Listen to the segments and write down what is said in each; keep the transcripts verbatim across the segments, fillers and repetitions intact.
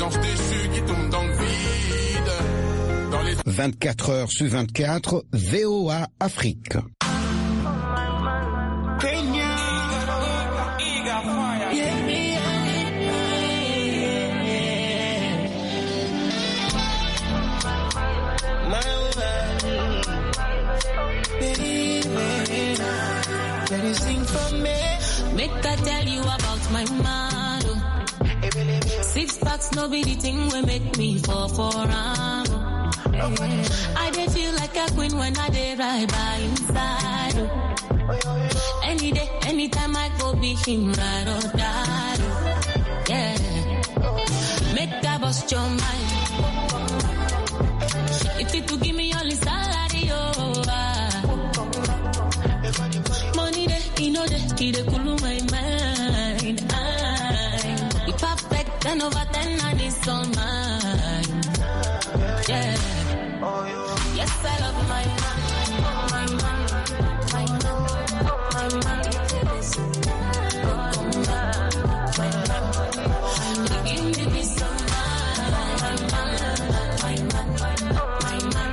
anges déchus qui tombent dans le vide. Dans les... vingt-quatre heures sur vingt-quatre, V O A Afrique. Make I tell you about my man. Six packs, no be the thing will make me fall for am. I dey feel like a queen when I dey ride by inside. Any day, anytime I go be him ride or die. Yeah, make I bust your mind. If you to give me all the salary, oh. Money there, you know that he dey cool my mind. I, he perfect, ten over ten, and it's all mine. Yeah. Yes, I love my man, my man, my man, my man. My man, give me peace of mind, my man, my man, my man.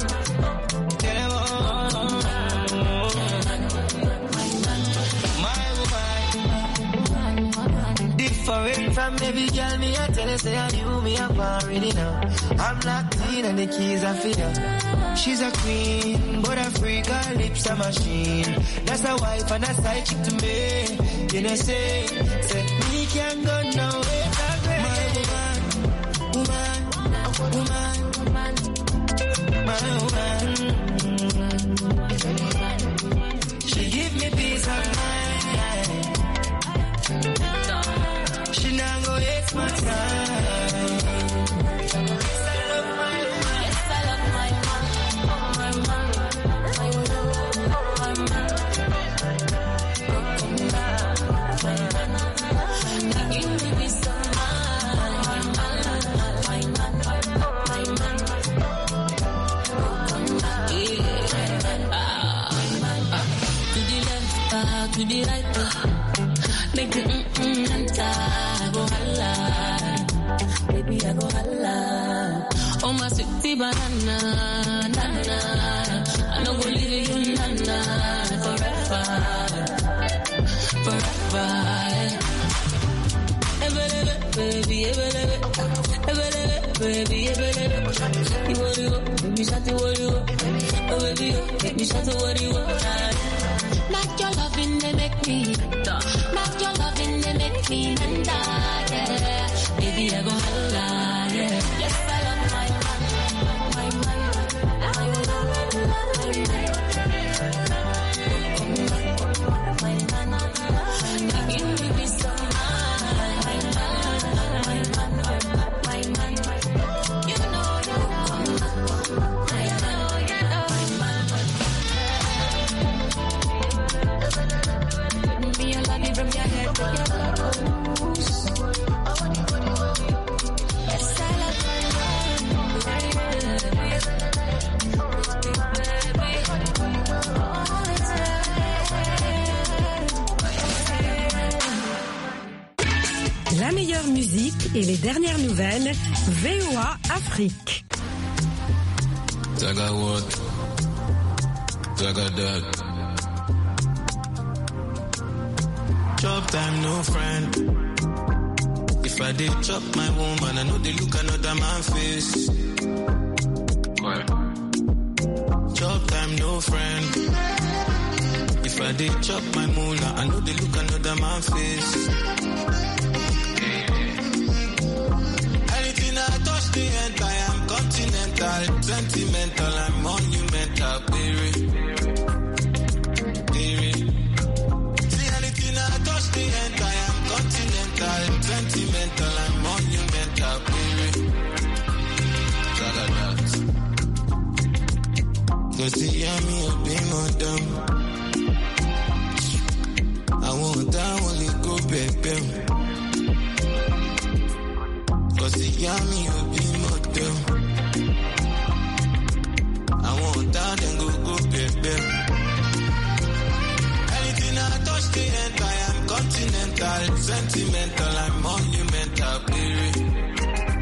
Different from every girl, me I tell her, say I knew me up already now. I'm locked in and the keys are for her. She's a queen, but a freak, her lips a machine. That's a wife and a side chick to me. You know say, say me can't go nowhere. My woman, woman, woman, my woman. She give me peace of mind. She not go waste my time. Yes, I love my man. Yes, I love my man. My man. My man. My man. Give me peace of mind. My man. My man. My man. To the left, to the right. Make the mm-mm enter, go holla. Baby, I go holla. Oh, my sweetie banana, nana. I know we'll leave you, nana, forever, forever. Ebelebe, baby, ebelebe. Ebelebe, baby, ebelebe. You want to go, baby, shut the world, you oh, baby, baby, shut the world, you not your loving, they make me not your loving, they make me and die, yeah. Baby, I go holla, yeah. Yes, I love my man, my man, my man, my man, my man. Give me peace of mind, my man, my man, my man. You know you come, my man, my man. Me a love you from your head to your toes. Yes, I love my La meilleure musique et les dernières nouvelles, V O A Afrique. Zaga what? Zaga that. Chop time, no friend. If I did chop my woman, I know they look another man face. What? Chop time, no friend. If I did chop my moolah, I know they look another man face. Anything I touch the end, I am continental, sentimental, I'm monumental, baby. Sentimental and monumental, baby. Cause the yummy will be more dumb. I won't die when you go, baby. Cause the yummy will be more dumb. I won't die then go, go, baby. Anything I touch the end, I am continental, sentimental, I'm monumental, baby.